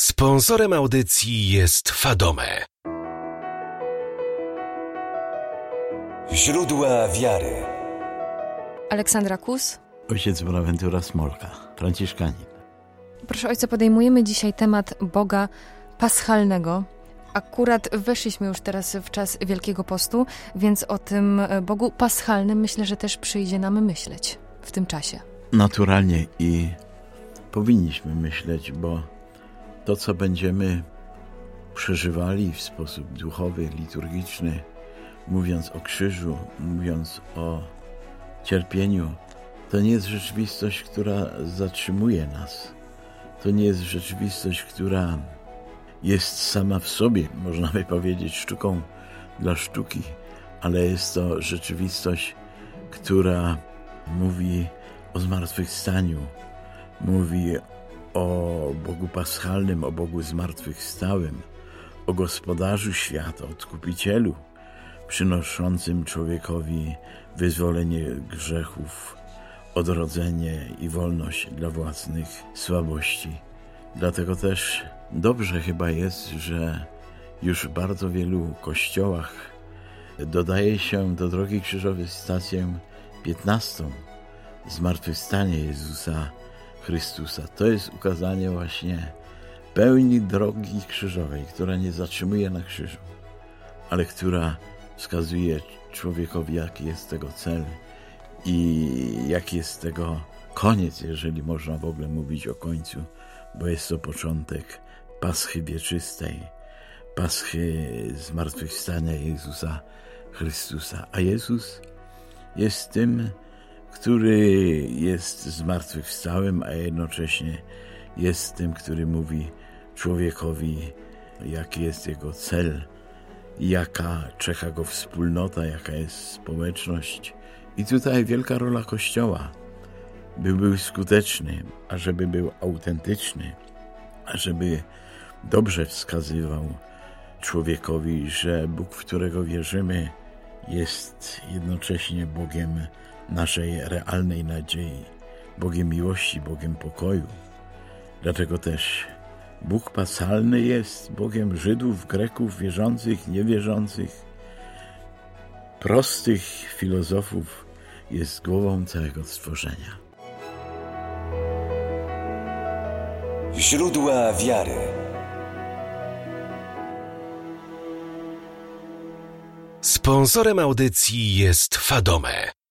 Sponsorem audycji jest Fadome. Źródła wiary. Aleksandra Kus. Ojciec Bonaventura Smolka, franciszkanin. Proszę ojca, podejmujemy dzisiaj temat Boga Paschalnego. Akurat weszliśmy już teraz w czas Wielkiego Postu, więc o tym Bogu Paschalnym myślę, że też przyjdzie nam myśleć w tym czasie. Naturalnie i powinniśmy myśleć, bo to, co będziemy przeżywali w sposób duchowy, liturgiczny, mówiąc o krzyżu, mówiąc o cierpieniu, to nie jest rzeczywistość, która zatrzymuje nas. To nie jest rzeczywistość, która jest sama w sobie, można by powiedzieć, sztuką dla sztuki, ale jest to rzeczywistość, która mówi o zmartwychwstaniu, mówi o Bogu Paschalnym, o Bogu zmartwychwstałym, o Gospodarzu świata, Odkupicielu, przynoszącym człowiekowi wyzwolenie grzechów, odrodzenie i wolność dla własnych słabości. Dlatego też dobrze chyba jest, że już w bardzo wielu kościołach dodaje się do Drogi Krzyżowej stację 15. Zmartwychwstanie Jezusa Chrystusa. To jest ukazanie właśnie pełni Drogi Krzyżowej, która nie zatrzymuje na krzyżu, ale która wskazuje człowiekowi, jaki jest tego cel i jaki jest tego koniec, jeżeli można w ogóle mówić o końcu, bo jest to początek Paschy wieczystej, Paschy zmartwychwstania Jezusa Chrystusa. A Jezus jest tym, który jest zmartwychwstałym, a jednocześnie jest tym, który mówi człowiekowi, jaki jest jego cel, jaka czeka go wspólnota, jaka jest społeczność. I tutaj wielka rola Kościoła, by był skuteczny, ażeby był autentyczny, ażeby dobrze wskazywał człowiekowi, że Bóg, w którego wierzymy, jest jednocześnie Bogiem naszej realnej nadziei, Bogiem miłości, Bogiem pokoju. Dlatego też Bóg Paschalny jest Bogiem Żydów, Greków, wierzących, niewierzących, prostych filozofów, jest głową całego stworzenia. Źródła wiary. Sponsorem audycji jest Fadome.